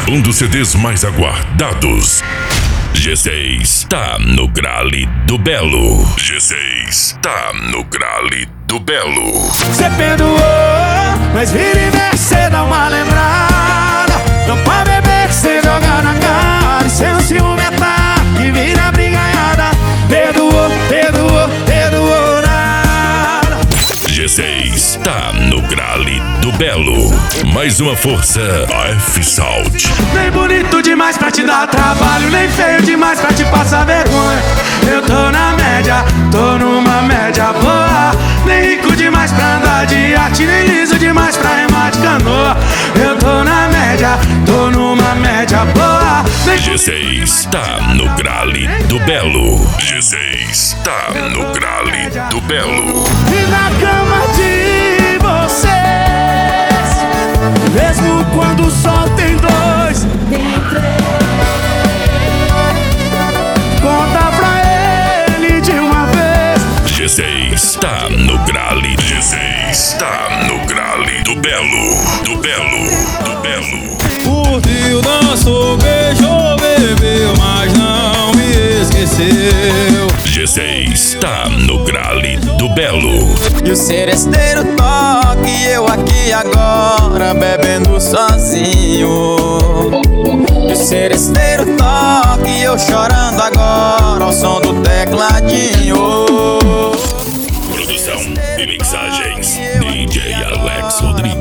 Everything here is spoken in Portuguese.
um dos CDs mais aguardados. G6 tá no grale do Belo. G6 tá no grale do Belo. Cê perdoou, mas vira e mexe, cê dá uma lembrada. Não pode beber que cê joga na cara. E sem ciumentar, que vira brigaiada. Perdoou, perdoou, perdoou nada. G6 tá no grale do Belo. Mais uma força, AF Salt. Nem bonito demais pra te dar trabalho, nem feio demais pra te passar vergonha. Eu tô na média, tô numa média boa. Nem rico demais pra andar de arte, nem liso demais pra remar de canoa. Eu tô na média, tô numa média boa. G6 tá no grale do Belo. G6 tá no grale do Belo. E na cama de vocês, mesmo quando só tem dois, conta pra ele de uma vez. G6 tá no grale. G6 tá no grale do Belo. Do Belo. Do Belo. Curtiu, dançou, beijou, bebeu, mas não me esqueceu. G6 tá no grale do Belo. E o seresteiro toca e eu aqui agora bebendo sozinho. E o seresteiro toca e eu chorando agora ao som do tecladinho. Produção e mixagens DJ Alex Rodrigues.